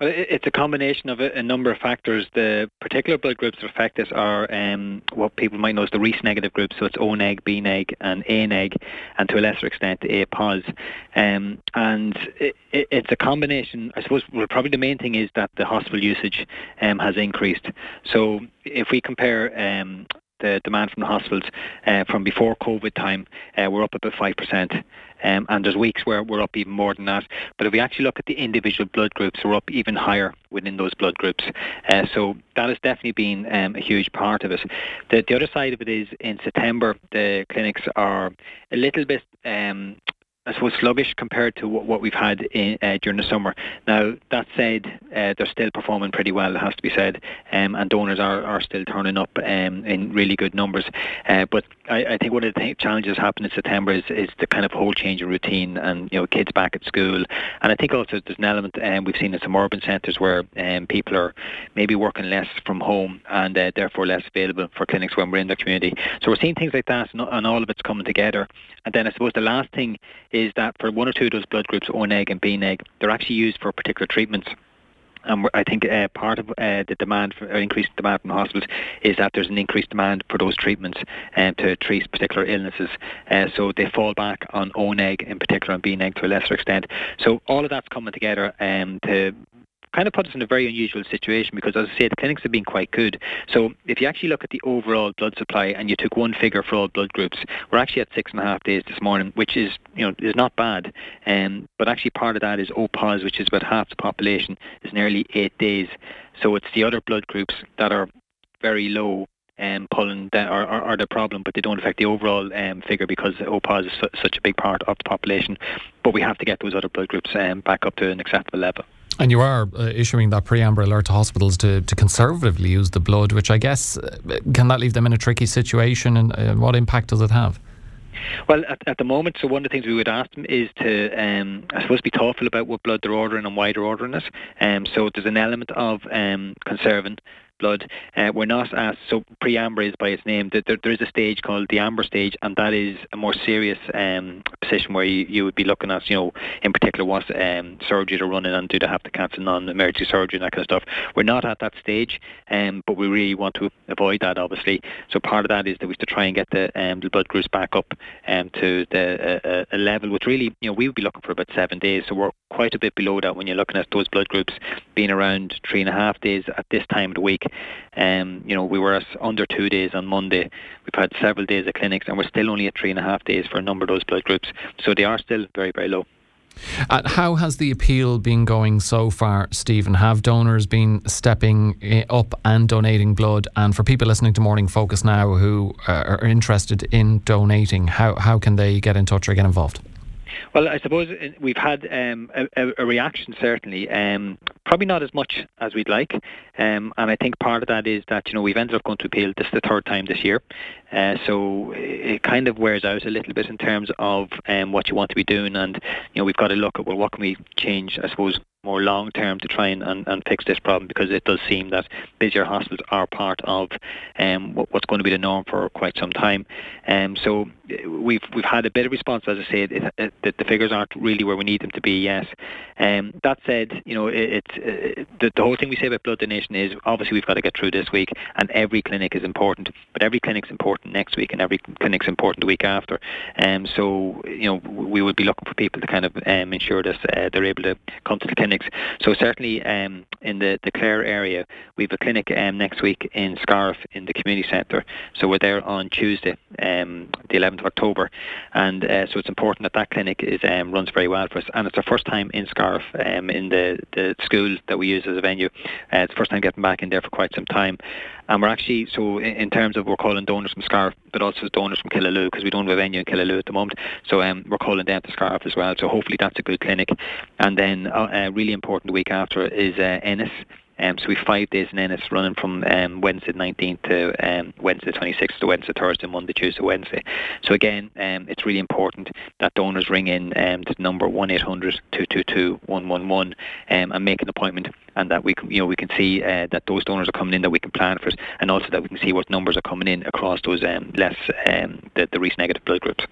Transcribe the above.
Well, it's a combination of a number of factors. The particular blood groups that affect us are what people might know as the Reese negative groups, so it's O neg, B neg, and A neg, and to a lesser extent A pos. And it's a combination. I suppose probably the main thing is that the hospital usage has increased. So if we compare the demand from the hospitals from before COVID time, we're up about 5%. And there's weeks where we're up even more than that. But if we actually look at the individual blood groups, we're up even higher within those blood groups. So that has definitely been a huge part of it. The other side of it is in September, the clinics are a little bit I suppose sluggish compared to what we've had during the summer. Now, that said, they're still performing pretty well, it has to be said, and donors are still turning up in really good numbers. But I think one of the challenges happened in September is the kind of whole change of routine and, kids back at school. And I think also there's an element we've seen in some urban centres where people are maybe working less from home and therefore less available for clinics when we're in the community. So we're seeing things like that, and all of it's coming together. And then I suppose the last thing is that for one or two of those blood groups, O neg and B neg, they're actually used for particular treatments. And I think part of the demand for increased demand from hospitals is that there's an increased demand for those treatments to treat particular illnesses. So they fall back on O neg in particular and B neg to a lesser extent. So all of that's coming together to kind of put us in a very unusual situation because, as I say, the clinics have been quite good. So if you actually look at the overall blood supply and you took one figure for all blood groups, we're actually at 6.5 days this morning, which is not bad. But actually part of that is O pos, which is about half the population, is nearly 8 days. So it's the other blood groups that are very low pulling that are the problem, but they don't affect the overall figure because O pos is such a big part of the population. But we have to get those other blood groups back up to an acceptable level. And you are issuing that preamber alert to hospitals to conservatively use the blood, which I guess, can that leave them in a tricky situation, and what impact does it have? Well, at the moment, so one of the things we would ask them is to, I suppose, be thoughtful about what blood they're ordering and why they're ordering it. So there's an element of conserving blood. We're not asked, so pre-amber is by its name, that there is a stage called the amber stage, and that is a more serious position where you would be looking at, in particular what surgery they're running and do they have to cancel non-emergency surgery and that kind of stuff. We're not at that stage, but we really want to avoid that, obviously. So part of that is that we have to try and get the blood groups back up to a level which really, we would be looking for about 7 days. So we're quite a bit below that when you're looking at those blood groups being around 3.5 days at this time of the week. We were at under 2 days on Monday. We've had several days of clinics and we're still only at 3.5 days for a number of those blood groups. So they are still very, very low. How has the appeal been going so far, Stephen? Have donors been stepping up and donating blood? And for people listening to Morning Focus now who are interested in donating, how can they get in touch or get involved? Well, I suppose we've had a reaction, certainly. Probably not as much as we'd like. And I think part of that is that, we've ended up going to appeal. This is the third time this year. So it kind of wears out a little bit in terms of what you want to be doing. And, we've got to look at, what can we change, I suppose, more long term to try and fix this problem, because it does seem that busier hospitals are part of what's going to be the norm for quite some time. So we've had a bit of response, as I say. The figures aren't really where we need them to be yet. That said, the whole thing we say about blood donation is obviously we've got to get through this week, and every clinic is important, but every clinic's important next week and every clinic's important the week after. So we would be looking for people to kind of ensure that they're able to come to the clinics. So certainly in the Clare area, we have a clinic next week in Scariff in the community centre. So we're there on Tuesday, the 11th of October, and so it's important that clinic is runs very well for us, and it's our first time in Scariff in the school that we use as a venue. It's the first time getting back in there for quite some time. And we're actually, so in terms of, we're calling donors from Scariff, but also donors from Killaloo, because we don't have a venue in Killaloo at the moment. So we're calling them to Scariff as well. So hopefully that's a good clinic. And then really important the week after is Ennis. So we have 5 days in Ennis, running from Wednesday 19th to Wednesday 26th to Wednesday, Thursday, Monday, Tuesday, Wednesday. So again, it's really important that donors ring in to the number 1-800-222-111 and make an appointment, and that we can see that those donors are coming in, that we can plan for it, and also that we can see what numbers are coming in across those the Reese negative blood groups.